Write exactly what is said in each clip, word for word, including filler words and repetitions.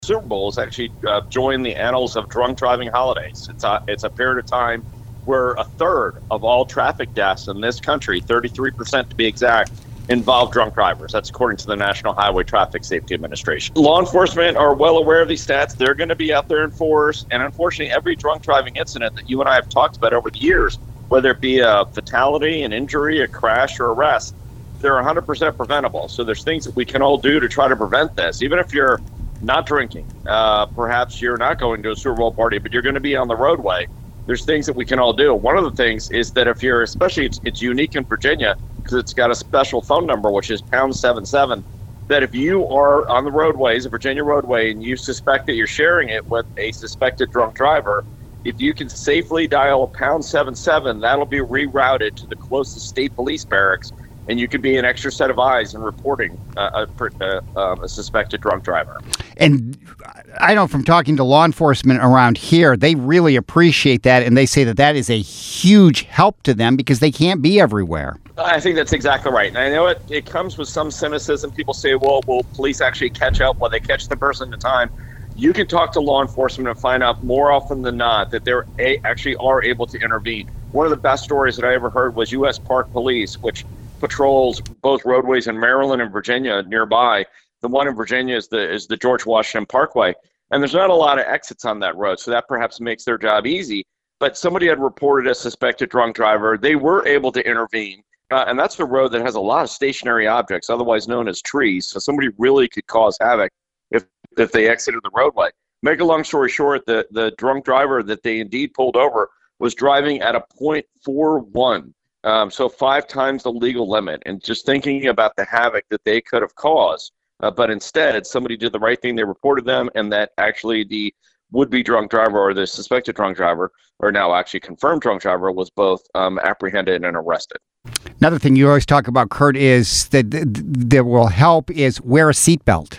Super Bowl has actually uh, joined the annals of drunk driving holidays. It's a, it's a period of time where a third of all traffic deaths in this country, thirty-three percent to be exact, involve drunk drivers. That's according to the National Highway Traffic Safety Administration. Law enforcement are well aware of these stats. They're going to be out there in force. And unfortunately, every drunk driving incident that you and I have talked about over the years, whether it be a fatality, an injury, a crash, or arrest, they're one hundred percent preventable. So there's things that we can all do to try to prevent this. Even if you're not drinking, uh, perhaps you're not going to a Super Bowl party, but you're going to be on the roadway. There's things that we can all do. One of the things is that if you're, especially it's, it's unique in Virginia because it's got a special phone number, which is pound seven seven, that if you are on the roadways, a Virginia roadway, and you suspect that you're sharing it with a suspected drunk driver, if you can safely dial a pound seven seven, that'll be rerouted to the closest state police barracks, and you could be an extra set of eyes in reporting uh, a, a, a suspected drunk driver. And I know from talking to law enforcement around here, they really appreciate that, and they say that that is a huge help to them because they can't be everywhere. I think that's exactly right. And I know it, it comes with some cynicism. People say, well, will police actually catch up? Will they catch the person in time? You can talk to law enforcement and find out more often than not that they actually are able to intervene. One of the best stories that I ever heard was U S Park Police, which patrols both roadways in Maryland and Virginia nearby. The one in Virginia is the is the George Washington Parkway. And there's not a lot of exits on that road, so that perhaps makes their job easy. But somebody had reported a suspected drunk driver. They were able to intervene. Uh, and that's the road that has a lot of stationary objects, otherwise known as trees. So somebody really could cause havoc if if they exited the roadway. Make a long story short, the, the drunk driver that they indeed pulled over was driving at a point four one. Um, so five times the legal limit, and just thinking about the havoc that they could have caused. Uh, but instead, somebody did the right thing. They reported them, and that actually the would-be drunk driver or the suspected drunk driver, or now actually confirmed drunk driver, was both um, apprehended and arrested. Another thing you always talk about, Kurt, is that that will help is wear a seatbelt.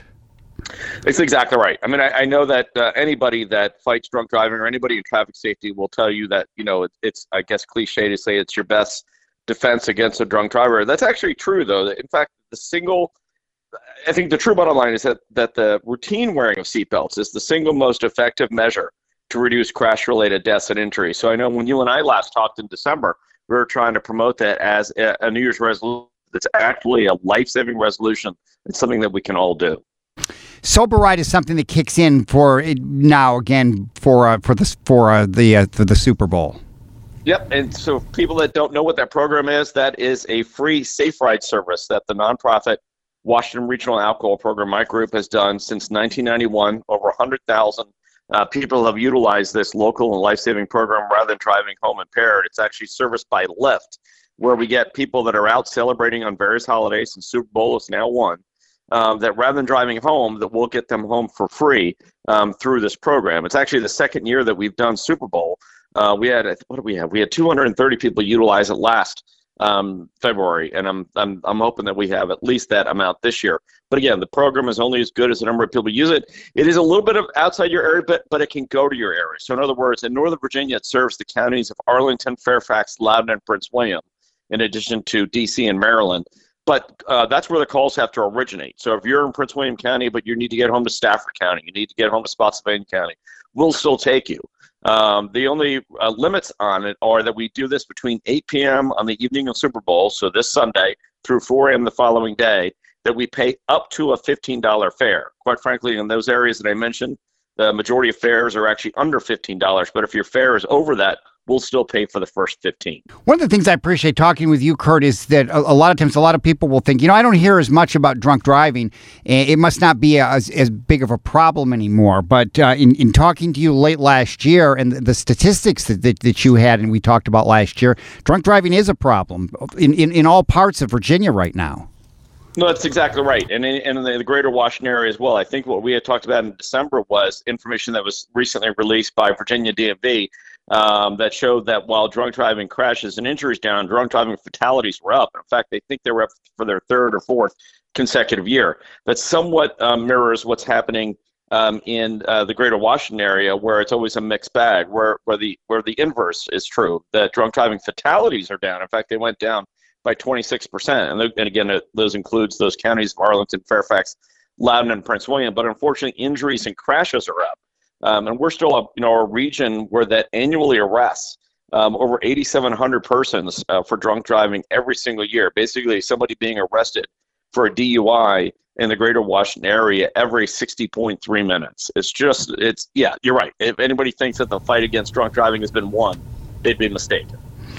It's exactly right. I mean, I, I know that uh, anybody that fights drunk driving or anybody in traffic safety will tell you that, you know, it, it's, I guess, cliche to say it's your best defense against a drunk driver. That's actually true, though. In fact, the single, I think the true bottom line is that, that the routine wearing of seatbelts is the single most effective measure to reduce crash-related deaths and injuries. So I know when you and I last talked in December, we were trying to promote that as a, a New Year's resolution. It's actually a life-saving resolution. It's something that we can all do. Sober Ride is something that kicks in for it now again for uh, for the for uh, the uh, for the Super Bowl. Yep, and so people that don't know what that program is, that is a free Safe Ride service that the nonprofit Washington Regional Alcohol Program, my group, has done since nineteen ninety-one. Over one hundred thousand uh, people have utilized this local and life-saving program rather than driving home impaired. It's actually serviced by Lyft, where we get people that are out celebrating on various holidays, and Super Bowl is now one. Um, that rather than driving home, that we'll get them home for free um, through this program. It's actually the second year that we've done Super Bowl. Uh, we had, what do we have? We had two hundred thirty people utilize it last um, February, and I'm, I'm I'm hoping that we have at least that amount this year. But again, the program is only as good as the number of people use it. It is a little bit of outside your area, but but it can go to your area. So in other words, in Northern Virginia, it serves the counties of Arlington, Fairfax, Loudoun, and Prince William, in addition to D C and Maryland. But uh, that's where the calls have to originate. So if you're in Prince William County, but you need to get home to Stafford County, you need to get home to Spotsylvania County, we'll still take you. Um, the only uh, limits on it are that we do this between eight p.m. on the evening of Super Bowl, so this Sunday, through four a.m. the following day, that we pay up to a fifteen dollars fare. Quite frankly, in those areas that I mentioned, the majority of fares are actually under fifteen dollars. But if your fare is over that, we'll still pay for the first fifteen. One of the things I appreciate talking with you, Kurt, is that a, a lot of times a lot of people will think, you know, I don't hear as much about drunk driving. It must not be as, as big of a problem anymore. But uh, in, in talking to you late last year and the, the statistics that, that, that you had and we talked about last year, drunk driving is a problem in, in, in all parts of Virginia right now. No, that's exactly right. And in, in the greater Washington area as well. I think what we had talked about in December was information that was recently released by Virginia D M V um, that showed that while drunk driving crashes and injuries down, drunk driving fatalities were up. In fact, they think they were up for their third or fourth consecutive year. That somewhat um, mirrors what's happening um, in uh, the greater Washington area, where it's always a mixed bag, where, where, the, where the inverse is true, that drunk driving fatalities are down. In fact, they went down by twenty-six percent. And, and again, it, those includes those counties of Arlington, Fairfax, Loudoun and Prince William, but unfortunately injuries and crashes are up. Um, and we're still a, you know, a region where that annually arrests um, over eighty-seven hundred persons uh, for drunk driving every single year. Basically, somebody being arrested for a D U I in the greater Washington area every sixty point three minutes. It's just, it's, yeah, you're right. If anybody thinks that the fight against drunk driving has been won, they'd be mistaken.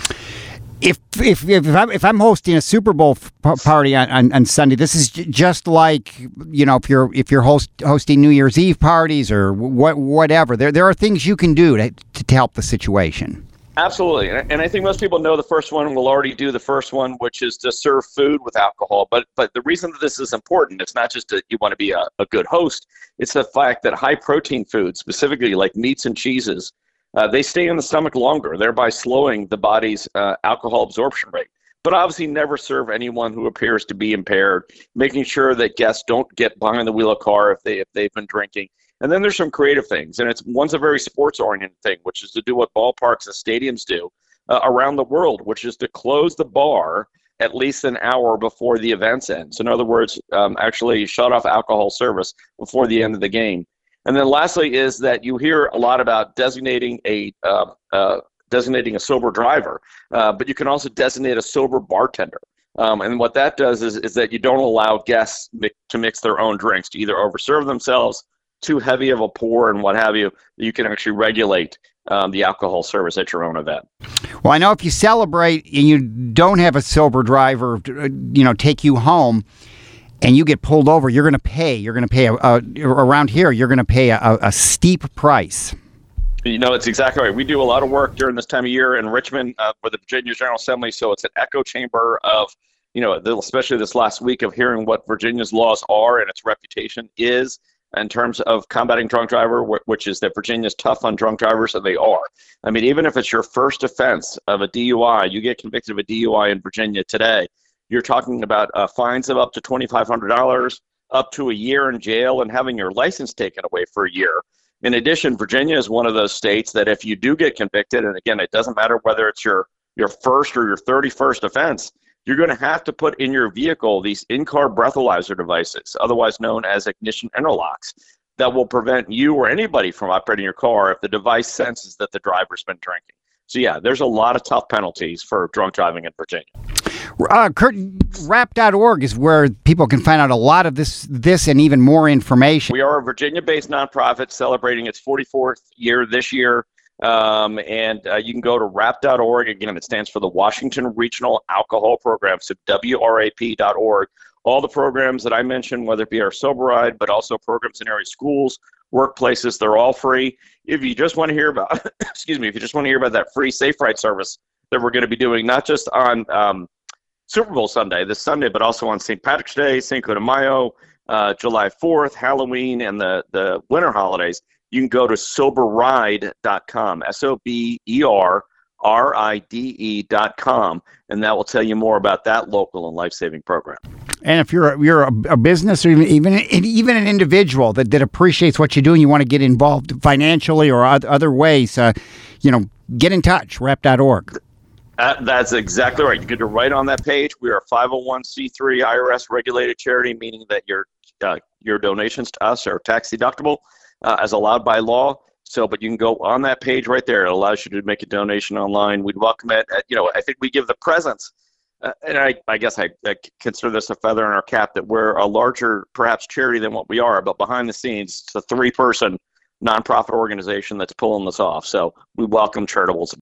If if if I'm, if I'm hosting a Super Bowl f- party on, on, on Sunday, this is j- just like, you know, if you're if you're host, hosting New Year's Eve parties or what whatever. There there are things you can do to to, to help the situation. Absolutely, and I think most people know the first one. We'll already do the first one, which is to serve food with alcohol. But but the reason that this is important, it's not just that you want to be a, a good host. It's the fact that high protein foods, specifically like meats and cheeses, Uh, they stay in the stomach longer, thereby slowing the body's uh, alcohol absorption rate. But obviously never serve anyone who appears to be impaired, making sure that guests don't get behind the wheel of a car if, they, if they've been drinking. And then there's some creative things, and it's one's a very sports-oriented thing, which is to do what ballparks and stadiums do uh, around the world, which is to close the bar at least an hour before the events end. So in other words, um, actually shut off alcohol service before the end of the game. And then lastly is that you hear a lot about designating a uh, uh, designating a sober driver, uh, but you can also designate a sober bartender. Um, and what that does is, is that you don't allow guests mi- to mix their own drinks, to either overserve themselves, too heavy of a pour, and what have you. You can actually regulate um, the alcohol service at your own event. Well, I know if you celebrate and you don't have a sober driver, you know, take you home, and you get pulled over, you're going to pay. You're going to pay a, a, around here. You're going to pay a, a steep price. You know, it's exactly right. We do a lot of work during this time of year in Richmond uh, for the Virginia General Assembly. So it's an echo chamber of, you know, especially this last week of hearing what Virginia's laws are and its reputation is in terms of combating drunk driver, which is that Virginia's tough on drunk drivers, and they are. I mean, even if it's your first offense of a D U I, you get convicted of a D U I in Virginia today, you're talking about uh, fines of up to twenty-five hundred dollars, up to a year in jail, and having your license taken away for a year. In addition, Virginia is one of those states that if you do get convicted, and again, it doesn't matter whether it's your, your first or your thirty-first offense, you're going to have to put in your vehicle these in-car breathalyzer devices, otherwise known as ignition interlocks, that will prevent you or anybody from operating your car if the device senses that the driver's been drinking. So yeah, there's a lot of tough penalties for drunk driving in Virginia. Uh, Kurt, rap dot org is where people can find out a lot of this this and even more information. We are a Virginia-based nonprofit celebrating its forty-fourth year this year. Um, and uh, you can go to rap dot org. Again, it stands for the Washington Regional Alcohol Program, so W R A P dot org. All the programs that I mentioned, whether it be our Sober Ride, but also programs in area schools, workplaces, they're all free. If you just want to hear about, excuse me, if you just want to hear about that free Safe Ride service that we're going to be doing, not just on um, Super Bowl Sunday, this Sunday, but also on Saint Patrick's Day, Cinco de Mayo, uh, July fourth, Halloween, and the, the winter holidays, you can go to sober ride dot com, S O B E R R I D E dot com, and that will tell you more about that local and life-saving program. And if you're a, you're a, a business or even even even an individual that, that appreciates what you do and you want to get involved financially or other ways, uh, you know, get in touch, rap dot org. Uh, that's exactly right. You can do right on that page. We are a five oh one c three I R S regulated charity, meaning that your uh, your donations to us are tax deductible uh, as allowed by law. So, but you can go on that page right there. It allows you to make a donation online. We'd welcome it. Uh, you know, I think we give the presence, uh, and I, I guess I, I consider this a feather in our cap that we're a larger, perhaps, charity than what we are. But behind the scenes, it's a three-person nonprofit organization that's pulling this off. So we welcome charitables